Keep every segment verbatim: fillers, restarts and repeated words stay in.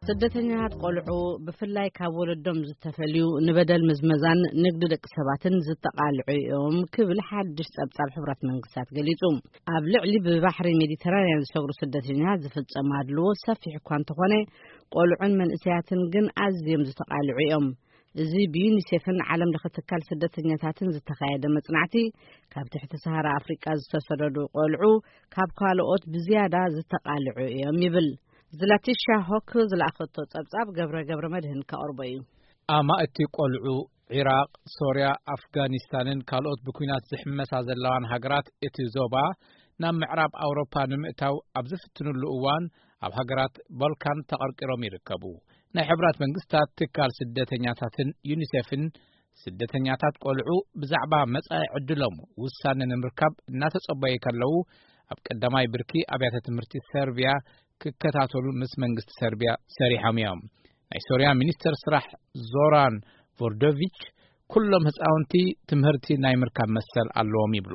ስደተኛታት ቆልዑ ብፍላይ ካብ ወለዶም ዝተፈልዩ ንበደል ምዝመዛን ንግዲ ደቂ ሰባትን ዝተቃልዑ እዮም ክብል ሓድሽ ጸብጻብ ሕብረት መንግስታት ገሊጹ። ኣብ ልዕሊ ብባሕሪ ሜዲተራንያን ዝሰግሩ ስደተኛታት ዝፍጸም ኣድልዎ ሰፊሕ እኳ እንተኾነ ቆልዑን መንእሰያትን ግን ኣዝዮም ዝተቃልዑ እዮም። እዚ ብዩኒሴፍን ዓለም ለኸ ትካል ስደተኛታትን ዝተኻየደ መጽናዕቲ ካብ ትሕቲ ሰሃራ ኣፍሪቃ ዝተሰደዱ ቆልዑ ካብ ካልኦት ብዝያዳ ዝተቃልዑ እዮም ይብል። ዝላቲሻ ሆክ ዝላኸቶ ጸብጻብ ገብረ ገብረ መድህን ከቅርበዩ ኣማእቲ ቆልዑ ኢራቅ፣ ሶርያ፣ ኣፍጋኒስታንን ካልኦት ብኩናት ዝሕመሳ ዘለዋን ሃገራት እቲ ዞባ ናብ ምዕራብ ኣውሮፓ ንምእታው ኣብ ዝፍትኑሉ እዋን ኣብ ሃገራት ባልካን ተቐርቂሮም ይርከቡ። ናይ ሕብራት መንግስታት ትካል ስደተኛታትን ዩኒሴፍን ስደተኛታት ቆልዑ ብዛዕባ መጻኢ ዕድሎም ውሳነ ንምርካብ እናተጸበዩ ከለው ኣብ ቀዳማይ ብርኪ ኣብያተ ትምህርቲ ሰርቢያ ክከታተሉ ምስ መንግስቲ ሰርቢያ ሰሪሖም እዮም። ናይ ሶርያ ሚኒስተር ስራሕ ዞራን ቮርዶቪች ኩሎም ህፃውንቲ ትምህርቲ ናይ ምርካብ መሰል ኣለዎም ይብሉ።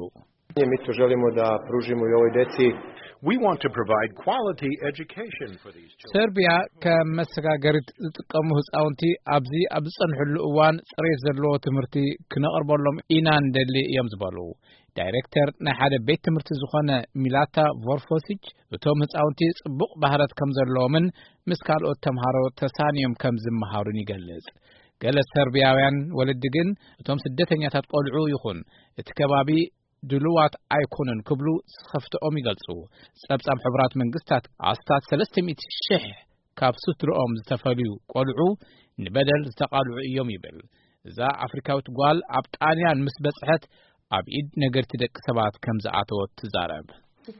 We want to provide quality education for these children. ሰርቢያ ከመሰጋገሪት ዝጥቀሙ ህፃውንቲ ኣብዚ ኣብ ዝጸንሕሉ እዋን ጽሬት ዘለዎ ትምህርቲ ክነቕርበሎም ኢና እንደሊ እዮም ዝበሉ። ዳይሬክተር ናይ ሓደ ቤት ትምህርቲ ዝኾነ ሚላታ ቮርፎሲች እቶም ህፃውንቲ ጽቡቕ ባህረት ከም ዘለዎምን ምስ ካልኦት ተምሃሮ ተሳንዮም ከም ዝመሃሩን ይገልጽ። ገለ ሰርቢያውያን ወለዲ ግን እቶም ስደተኛታት ቆልዑ ይኹን እቲ ከባቢ ድሉዋት ኣይኮኑን ክብሉ ስኸፍተኦም ይገልጹ። ጸብጻብ ሕብራት መንግስታት ኣስታት ሰለስተ ሚእቲ ሽሕ ካብ ስድሮኦም ዝተፈልዩ ቆልዑ ንበደል ዝተቃልዑ እዮም ይብል። እዛ ኣፍሪካዊት ጓል ኣብ ጣልያን ምስ በጽሐት ኣብ ኢድ ነገርቲ ደቂ ሰባት ከም ዝኣተወት ትዛረብ።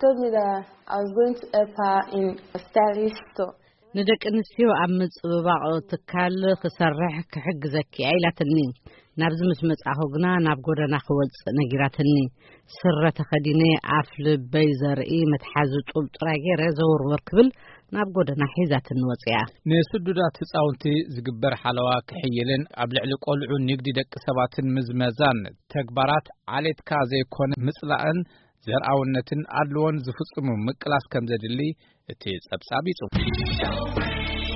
ንደቂ ኣንስትዮ ኣብ ምጽብባቕ ትካል ክሰርሕ ክሕግዘኪ ኢላትኒ ናብዚ ምስ መጻኹ ግና ናብ ጎደና ክወጽእ ነጊራትኒ ስረ ተኸዲነ ኣፍ ልበይ ዘርኢ መትሓዚ ጡብ ጥራይ ገይረ ዘውርወር ክብል ናብ ጎደና ሒዛትኒ ወጽያ። ንስዱዳት ህፃውንቲ ዝግበር ሓለዋ ክሕይልን ኣብ ልዕሊ ቆልዑ ንግዲ ደቂ ሰባትን ምዝመዛን ተግባራት ዓሌትካ ዘይኮነ ምጽላእን ዘርአውነትን ኣድልዎን ዝፍጽሙ ምቅላስ ከም ዘድሊ እቲ ጸብጻብ ይጽፍ።